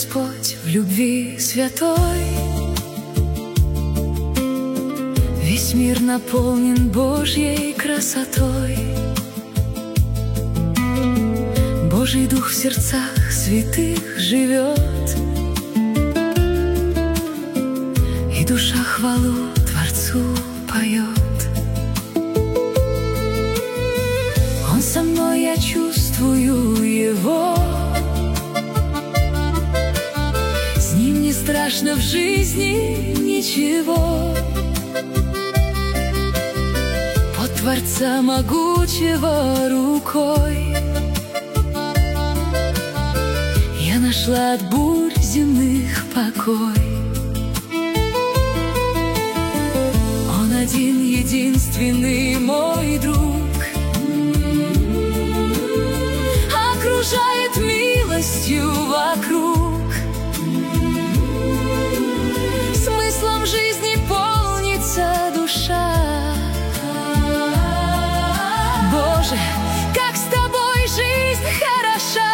Господь в любви святой. Весь мир наполнен Божьей красотой. Божий Дух в сердцах святых живет, и душа хвалу Творцу поет. Он со мной, я чувствую Его. С Ним не страшно в жизни ничего. Под Творца могучего рукой я нашла от бурь земных покой. Он один, единственный мой друг, окружает милостью вокруг. Смыслом жизни полнится душа. Боже, как с тобой жизнь хороша,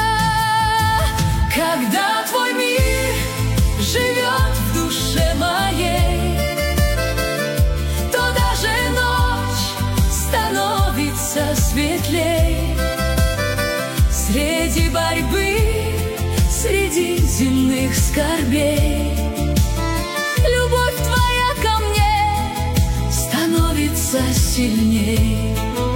когда Твой мир живет в душе моей, то даже ночь становится светлей. Среди борьбы, среди земных скорбей, любовь Твоя ко мне становится сильней.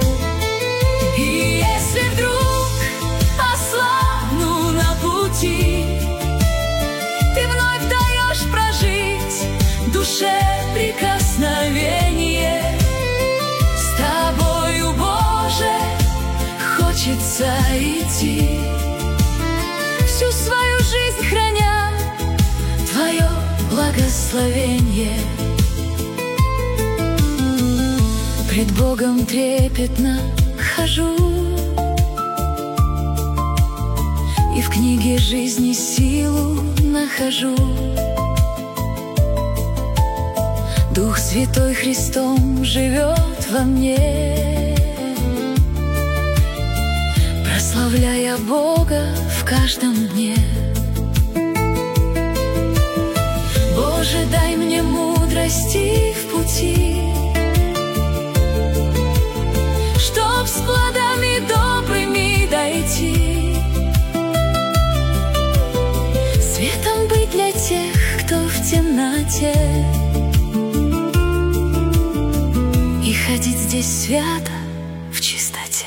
И если вдруг ослабну на пути, Ты вновь даешь прожить душе прикосновение. С Тобою, Боже, хочется идти, всю свою жизнь храня Твое благословение. Пред Богом трепетно хожу, и в книге жизни силу нахожу. Дух Святой Христом живет во мне, прославляя Бога в каждом дне. Боже, дай мне мудрости в пути, чтоб с плодами добрыми дойти, светом быть для тех, кто в темноте, и ходить здесь свято в чистоте.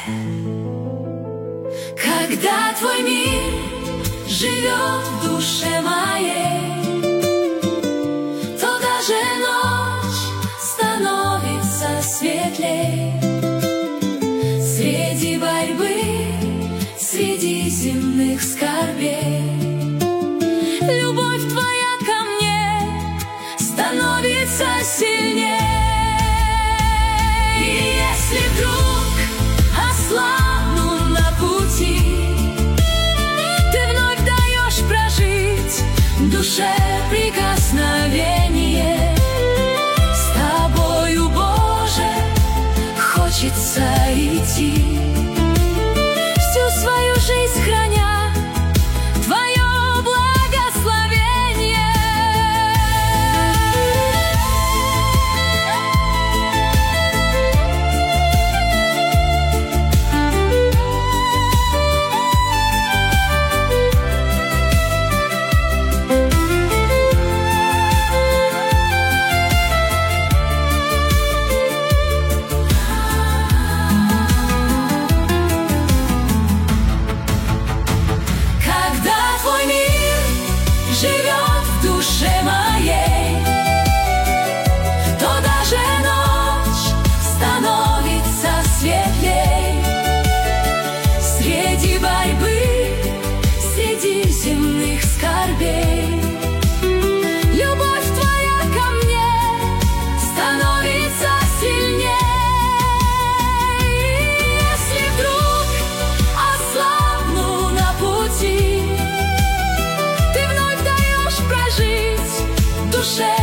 Когда Твой мир живет в душе моей, то даже ночь становится светлей. Среди борьбы, среди земных скорбей, любовь Твоя ко мне становится сильней. И если вдруг ослабну на пути, Ты вновь даешь прожить душе прикосновение. С Тобою, Боже, хочется идти, всю свою жизнь храня Твое благословение. Живет в душе моей, то даже ночь становится светлей. Среди борьбы, среди земных скорбей, любовь Твоя ко мне становится сильней. И если вдруг ослабну на пути, Ты вновь даешь прожить душе